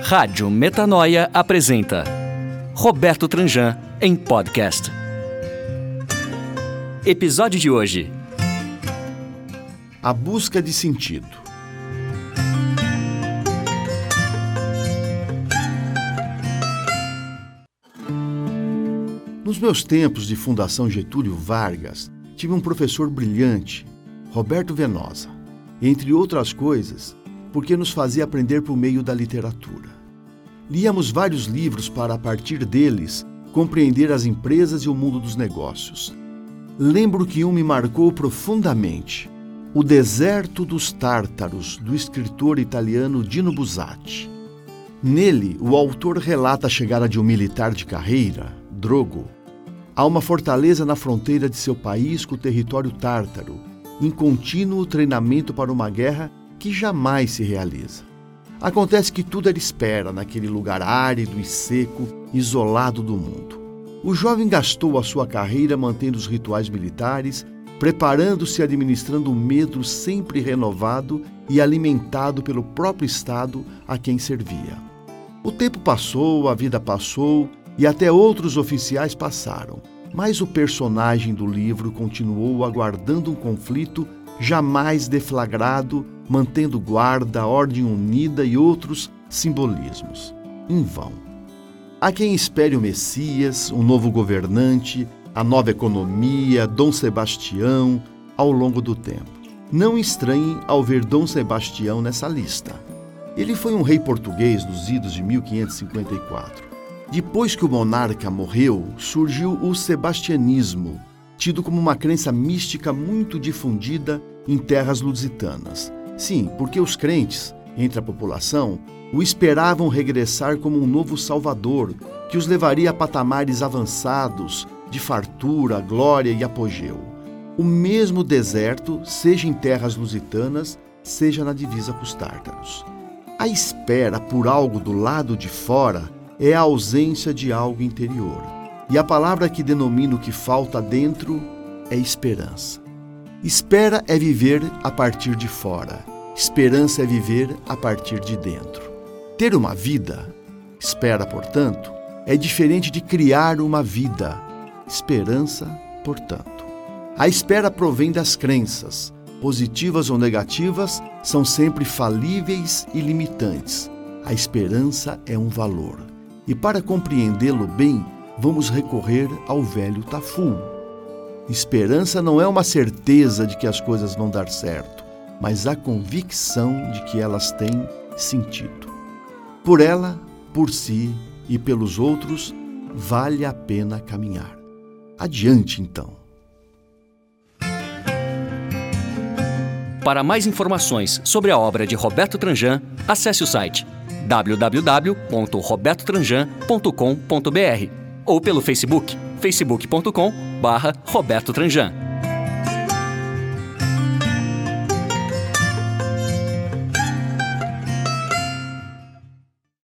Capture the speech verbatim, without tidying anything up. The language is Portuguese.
Rádio Metanoia apresenta Roberto Tranjan em podcast. Episódio de hoje: A busca de sentido. Nos meus tempos de Fundação Getúlio Vargas, tive um professor brilhante, Roberto Venosa, entre outras coisas, porque nos fazia aprender por meio da literatura. Líamos vários livros para, a partir deles, compreender as empresas e o mundo dos negócios. Lembro que um me marcou profundamente: O Deserto dos Tártaros, do escritor italiano Dino Buzzati. Nele, o autor relata a chegada de um militar de carreira, Drogo, a uma fortaleza na fronteira de seu país com o território tártaro, em contínuo treinamento para uma guerra que jamais se realiza. Acontece que tudo era espera naquele lugar árido e seco, isolado do mundo. O jovem gastou a sua carreira mantendo os rituais militares, preparando-se e administrando um medo sempre renovado e alimentado pelo próprio Estado a quem servia. O tempo passou, a vida passou e até outros oficiais passaram, mas o personagem do livro continuou aguardando um conflito jamais deflagrado, mantendo guarda, ordem unida e outros simbolismos. Em vão. Há quem espere o Messias, um novo governante, a nova economia, Dom Sebastião, ao longo do tempo. Não estranhem ao ver Dom Sebastião nessa lista. Ele foi um rei português dos idos de mil quinhentos e cinquenta e quatro. Depois que o monarca morreu, surgiu o sebastianismo, tido como uma crença mística muito difundida em terras lusitanas. Sim, porque os crentes, entre a população, o esperavam regressar como um novo salvador, que os levaria a patamares avançados de fartura, glória e apogeu. O mesmo deserto, seja em terras lusitanas, seja na divisa com os tártaros. A espera por algo do lado de fora é a ausência de algo interior. E a palavra que denomina o que falta dentro é esperança. Espera é viver a partir de fora. Esperança é viver a partir de dentro. Ter uma vida, espera, portanto, é diferente de criar uma vida. Esperança, portanto. A espera provém das crenças. Positivas ou negativas, são sempre falíveis e limitantes. A esperança é um valor. E para compreendê-lo bem, vamos recorrer ao velho Taful. Esperança não é uma certeza de que as coisas vão dar certo, mas a convicção de que elas têm sentido. Por ela, por si e pelos outros, vale a pena caminhar. Adiante, então. Para mais informações sobre a obra de Roberto Tranjan, acesse o site w w w ponto roberto tranjan ponto com ponto b r ou pelo Facebook, facebook ponto com barra Roberto Tranjan.